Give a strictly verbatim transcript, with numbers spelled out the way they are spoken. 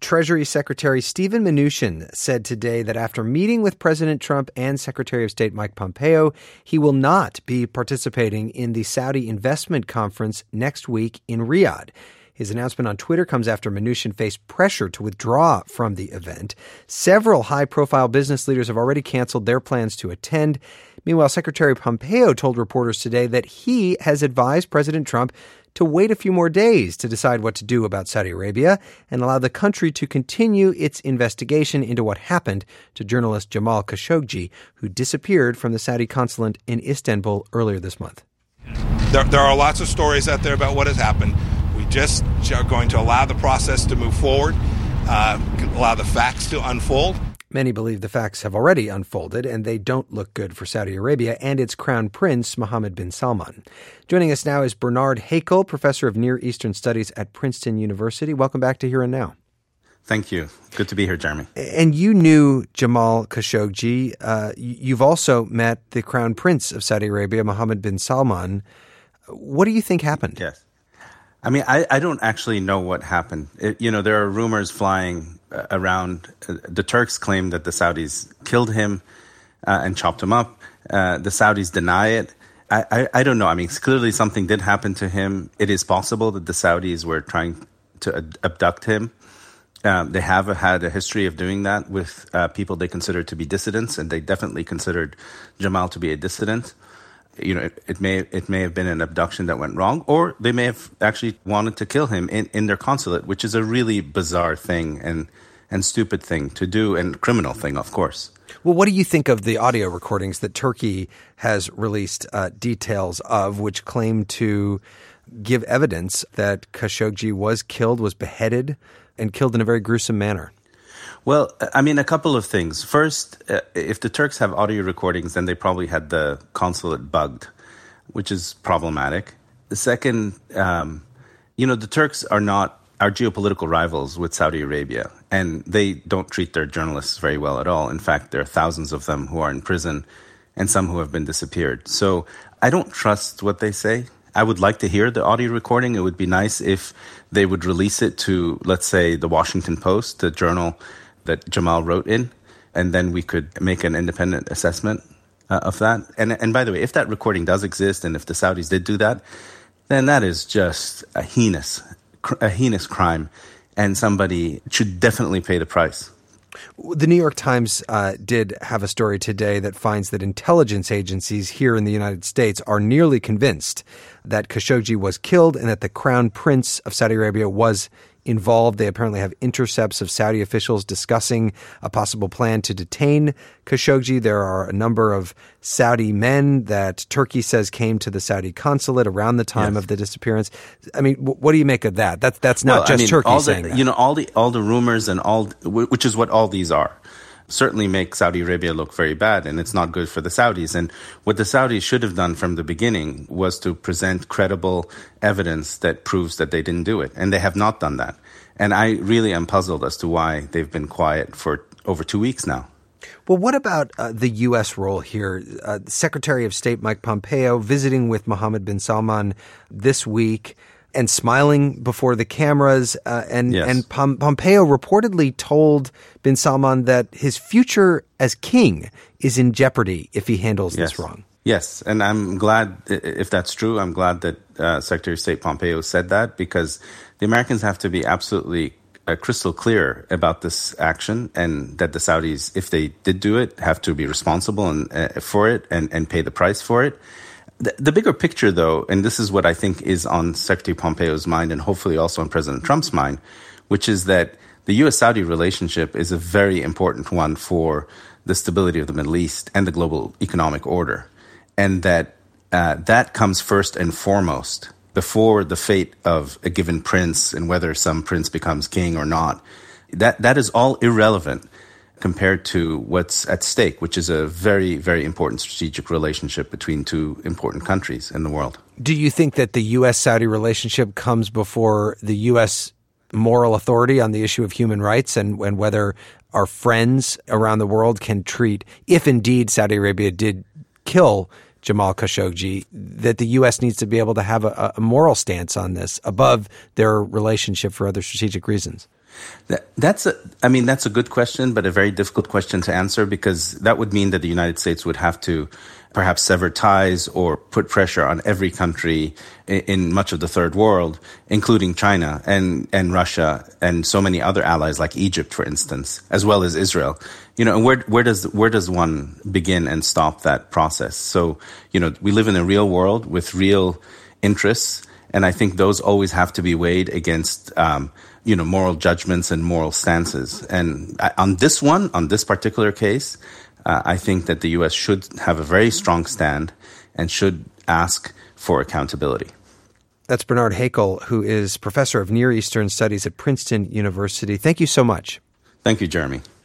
Treasury Secretary Steven Mnuchin said today that after meeting with President Trump and Secretary of State Mike Pompeo, he will not be participating in the Saudi investment conference next week in Riyadh. His announcement on Twitter comes after Mnuchin faced pressure to withdraw from the event. Several high-profile business leaders have already canceled their plans to attend. Meanwhile, Secretary Pompeo told reporters today that he has advised President Trump to wait a few more days to decide what to do about Saudi Arabia and allow the country to continue its investigation into what happened to journalist Jamal Khashoggi, who disappeared from the Saudi consulate in Istanbul earlier this month. There, there are lots of stories out there about what has happened. We just are going to allow the process to move forward, uh, allow the facts to unfold. Many believe the facts have already unfolded, and they don't look good for Saudi Arabia and its crown prince, Mohammed bin Salman. Joining us now is Bernard Hakel, professor of Near Eastern Studies at Princeton University. Welcome back to Here and Now. Thank you. Good to be here, Jeremy. And you knew Jamal Khashoggi. Uh, you've also met the crown prince of Saudi Arabia, Mohammed bin Salman. What do you think happened? Yes. I mean, I, I don't actually know what happened. It, you know, there are rumors flying uh, around. Uh, the Turks claim that the Saudis killed him uh, and chopped him up. Uh, the Saudis deny it. I, I, I don't know. I mean, clearly something did happen to him. It is possible that the Saudis were trying to ad- abduct him. Um, they have had a history of doing that with uh, people they consider to be dissidents, and they definitely considered Jamal to be a dissident. You know, it, it may it may have been an abduction that went wrong, or they may have actually wanted to kill him in, in their consulate, which is a really bizarre thing and and stupid thing to do, and criminal thing, of course. Well, what do you think of the audio recordings that Turkey has released uh, details of, which claim to give evidence that Khashoggi was killed, was beheaded, and killed in a very gruesome manner? Well, I mean, a couple of things. First, uh, if the Turks have audio recordings, then they probably had the consulate bugged, which is problematic. The second, um, you know, the Turks are not our geopolitical rivals with Saudi Arabia, and they don't treat their journalists very well at all. In fact, there are thousands of them who are in prison and some who have been disappeared. So I don't trust what they say. I would like to hear the audio recording. It would be nice if they would release it to, let's say, the Washington Post, the journal that Jamal wrote in, and then we could make an independent assessment uh, of that. And and by the way, if that recording does exist, and if the Saudis did do that, then that is just a heinous, a heinous crime, and somebody should definitely pay the price. The New York Times uh, did have a story today that finds that intelligence agencies here in the United States are nearly convinced that Khashoggi was killed and that the crown prince of Saudi Arabia was involved. They apparently have intercepts of Saudi officials discussing a possible plan to detain Khashoggi. There are a number of Saudi men that Turkey says came to the Saudi consulate around the time yes. of the disappearance. I mean, w- what do you make of that? That's that's not well, just I mean, Turkey all the, saying that. You know, all the all the rumors and all, which is what all these are, certainly make Saudi Arabia look very bad, and it's not good for the Saudis. And what the Saudis should have done from the beginning was to present credible evidence that proves that they didn't do it, and they have not done that. And I really am puzzled as to why they've been quiet for over two weeks now. Well, what about uh, the U S role here? Uh, Secretary of State Mike Pompeo visiting with Mohammed bin Salman this week and smiling before the cameras. Uh, and yes. and Pom- Pompeo reportedly told bin Salman that his future as king is in jeopardy if he handles yes. this wrong. Yes, and I'm glad, if that's true, I'm glad that uh, Secretary of State Pompeo said that, because the Americans have to be absolutely uh, crystal clear about this action, and that the Saudis, if they did do it, have to be responsible and, uh, for it and, and pay the price for it. The, the bigger picture, though, and this is what I think is on Secretary Pompeo's mind and hopefully also on President Trump's mind, which is that the U S-Saudi relationship is a very important one for the stability of the Middle East and the global economic order. And that uh, that comes first and foremost before the fate of a given prince and whether some prince becomes king or not. That that is all irrelevant compared to what's at stake, which is a very, very important strategic relationship between two important countries in the world. Do you think that the U S-Saudi relationship comes before the U S moral authority on the issue of human rights and, and whether our friends around the world can treat, if indeed Saudi Arabia did kill Jamal Khashoggi, that the U S needs to be able to have a, a moral stance on this above their relationship for other strategic reasons? That, that's a, I mean, that's a good question, but a very difficult question to answer, because that would mean that the United States would have to perhaps sever ties or put pressure on every country in, in much of the third world, including China and, and Russia and so many other allies like Egypt, for instance, as well as Israel. You know, and where, where does, where does one begin and stop that process? So, you know, we live in a real world with real interests, and I think those always have to be weighed against, um, you know, moral judgments and moral stances. And on this one, on this particular case, uh, I think that the U S should have a very strong stand and should ask for accountability. That's Bernard Haykel, who is professor of Near Eastern Studies at Princeton University. Thank you so much. Thank you, Jeremy.